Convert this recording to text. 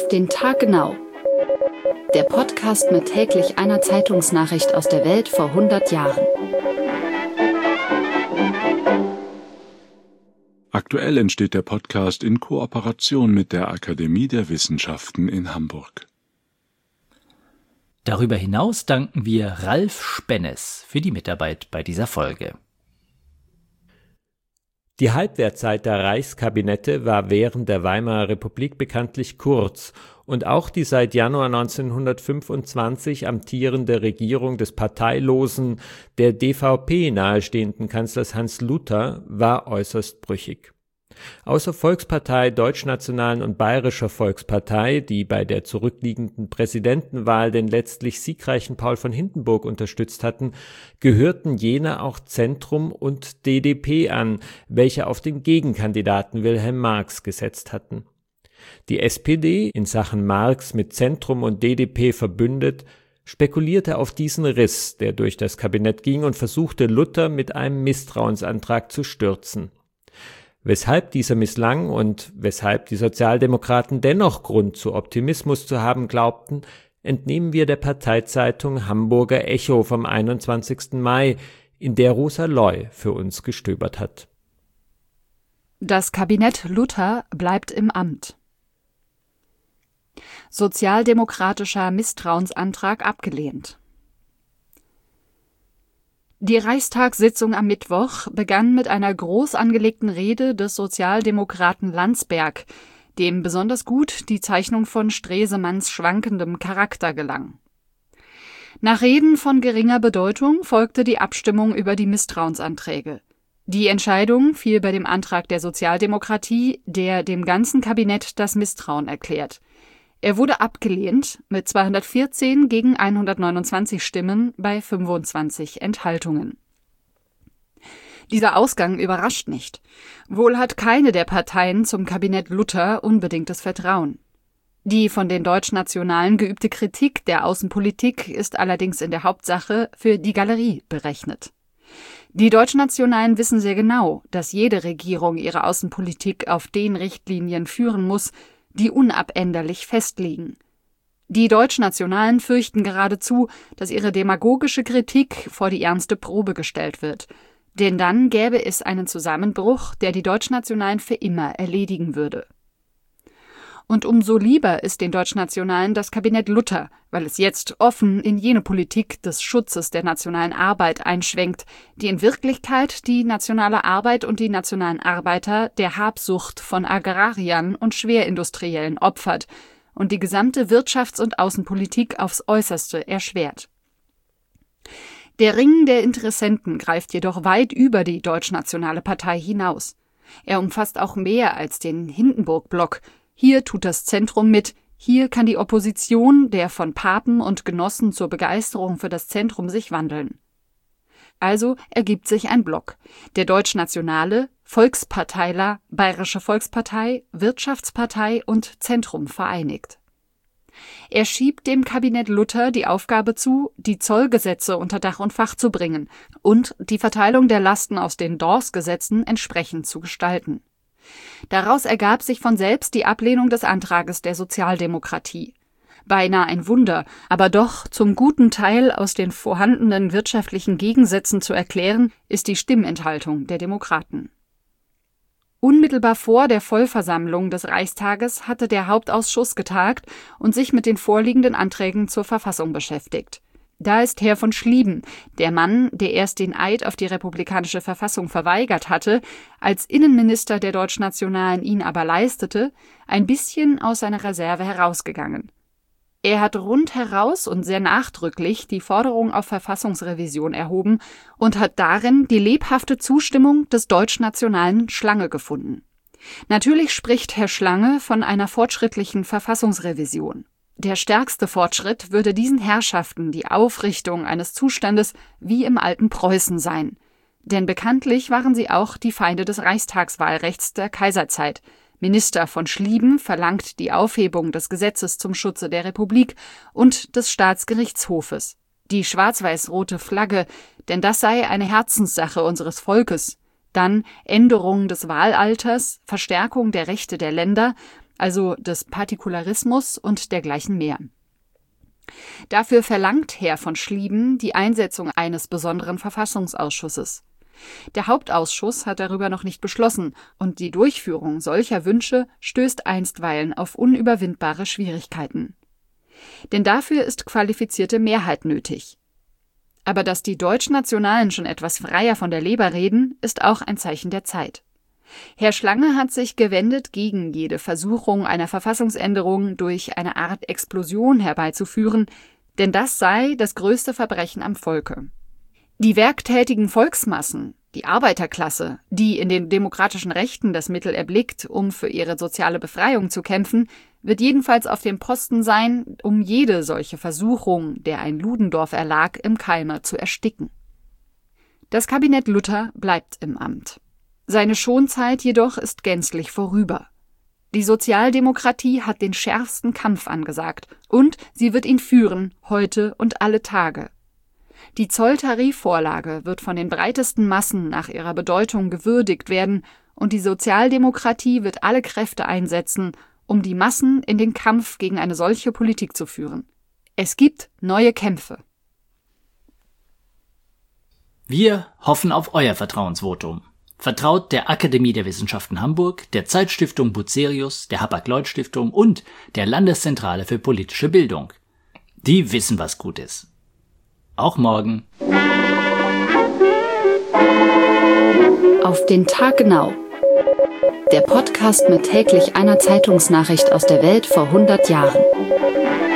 den Tag genau. Der Podcast mit täglich einer Zeitungsnachricht aus der Welt vor 100 Jahren. Aktuell entsteht der Podcast in Kooperation mit der Akademie der Wissenschaften in Hamburg. Darüber hinaus danken wir Ralf Spennes für die Mitarbeit bei dieser Folge. Die Halbwertzeit der Reichskabinette war während der Weimarer Republik bekanntlich kurz und auch die seit Januar 1925 amtierende Regierung des parteilosen, der DVP nahestehenden Kanzlers Hans Luther war äußerst brüchig. Außer Volkspartei, Deutschnationalen und Bayerischer Volkspartei, die bei der zurückliegenden Präsidentenwahl den letztlich siegreichen Paul von Hindenburg unterstützt hatten, gehörten jene auch Zentrum und DDP an, welche auf den Gegenkandidaten Wilhelm Marx gesetzt hatten. Die SPD, in Sachen Marx mit Zentrum und DDP verbündet, spekulierte auf diesen Riss, der durch das Kabinett ging, und versuchte Luther mit einem Misstrauensantrag zu stürzen. Weshalb dieser misslang und weshalb die Sozialdemokraten dennoch Grund zu Optimismus zu haben glaubten, entnehmen wir der Parteizeitung Hamburger Echo vom 21. Mai, in der Rosa Loy für uns gestöbert hat. Das Kabinett Luther bleibt im Amt. Sozialdemokratischer Misstrauensantrag abgelehnt. Die Reichstagssitzung am Mittwoch begann mit einer groß angelegten Rede des Sozialdemokraten Landsberg, dem besonders gut die Zeichnung von Stresemanns schwankendem Charakter gelang. Nach Reden von geringer Bedeutung folgte die Abstimmung über die Misstrauensanträge. Die Entscheidung fiel bei dem Antrag der Sozialdemokratie, der dem ganzen Kabinett das Misstrauen erklärt. Er wurde abgelehnt mit 214 gegen 129 Stimmen bei 25 Enthaltungen. Dieser Ausgang überrascht nicht. Wohl hat keine der Parteien zum Kabinett Luther unbedingtes Vertrauen. Die von den Deutschnationalen geübte Kritik der Außenpolitik ist allerdings in der Hauptsache für die Galerie berechnet. Die Deutschnationalen wissen sehr genau, dass jede Regierung ihre Außenpolitik auf den Richtlinien führen muss, die unabänderlich festliegen. Die Deutschnationalen fürchten geradezu, dass ihre demagogische Kritik vor die ernste Probe gestellt wird. Denn dann gäbe es einen Zusammenbruch, der die Deutschnationalen für immer erledigen würde. Und umso lieber ist den Deutschnationalen das Kabinett Luther, weil es jetzt offen in jene Politik des Schutzes der nationalen Arbeit einschwenkt, die in Wirklichkeit die nationale Arbeit und die nationalen Arbeiter der Habsucht von Agrariern und Schwerindustriellen opfert und die gesamte Wirtschafts- und Außenpolitik aufs Äußerste erschwert. Der Ring der Interessenten greift jedoch weit über die Deutschnationale Partei hinaus. Er umfasst auch mehr als den Hindenburg-Block. Hier tut das Zentrum mit, hier kann die Opposition der von Papen und Genossen zur Begeisterung für das Zentrum sich wandeln. Also ergibt sich ein Block, der Deutschnationale, Volksparteiler, Bayerische Volkspartei, Wirtschaftspartei und Zentrum vereinigt. Er schiebt dem Kabinett Luther die Aufgabe zu, die Zollgesetze unter Dach und Fach zu bringen und die Verteilung der Lasten aus den Dawes-Gesetzen entsprechend zu gestalten. Daraus ergab sich von selbst die Ablehnung des Antrages der Sozialdemokratie. Beinahe ein Wunder, aber doch zum guten Teil aus den vorhandenen wirtschaftlichen Gegensätzen zu erklären, ist die Stimmenthaltung der Demokraten. Unmittelbar vor der Vollversammlung des Reichstages hatte der Hauptausschuss getagt und sich mit den vorliegenden Anträgen zur Verfassung beschäftigt. Da ist Herr von Schlieben, der Mann, der erst den Eid auf die republikanische Verfassung verweigert hatte, als Innenminister der Deutschnationalen ihn aber leistete, ein bisschen aus seiner Reserve herausgegangen. Er hat rundheraus und sehr nachdrücklich die Forderung auf Verfassungsrevision erhoben und hat darin die lebhafte Zustimmung des Deutschnationalen Schlange gefunden. Natürlich spricht Herr Schlange von einer fortschrittlichen Verfassungsrevision. Der stärkste Fortschritt würde diesen Herrschaften die Aufrichtung eines Zustandes wie im alten Preußen sein. Denn bekanntlich waren sie auch die Feinde des Reichstagswahlrechts der Kaiserzeit. Minister von Schlieben verlangt die Aufhebung des Gesetzes zum Schutze der Republik und des Staatsgerichtshofes. Die schwarz-weiß-rote Flagge, denn das sei eine Herzenssache unseres Volkes. Dann Änderung des Wahlalters, Verstärkung der Rechte der Länder, also des Partikularismus und dergleichen mehr. Dafür verlangt Herr von Schlieben die Einsetzung eines besonderen Verfassungsausschusses. Der Hauptausschuss hat darüber noch nicht beschlossen und die Durchführung solcher Wünsche stößt einstweilen auf unüberwindbare Schwierigkeiten. Denn dafür ist qualifizierte Mehrheit nötig. Aber dass die Deutschnationalen schon etwas freier von der Leber reden, ist auch ein Zeichen der Zeit. Herr Schlange hat sich gewendet gegen jede Versuchung einer Verfassungsänderung durch eine Art Explosion herbeizuführen, denn das sei das größte Verbrechen am Volke. Die werktätigen Volksmassen, die Arbeiterklasse, die in den demokratischen Rechten das Mittel erblickt, um für ihre soziale Befreiung zu kämpfen, wird jedenfalls auf dem Posten sein, um jede solche Versuchung, der ein Ludendorff erlag, im Keime zu ersticken. Das Kabinett Luther bleibt im Amt. Seine Schonzeit jedoch ist gänzlich vorüber. Die Sozialdemokratie hat den schärfsten Kampf angesagt und sie wird ihn führen, heute und alle Tage. Die Zolltarifvorlage wird von den breitesten Massen nach ihrer Bedeutung gewürdigt werden und die Sozialdemokratie wird alle Kräfte einsetzen, um die Massen in den Kampf gegen eine solche Politik zu führen. Es gibt neue Kämpfe. Wir hoffen auf euer Vertrauensvotum. Vertraut der Akademie der Wissenschaften Hamburg, der Zeitstiftung Bucerius, der Hapag-Lloyd-Stiftung und der Landeszentrale für politische Bildung. Die wissen, was gut ist. Auch morgen. Auf den Tag genau. Der Podcast mit täglich einer Zeitungsnachricht aus der Welt vor 100 Jahren.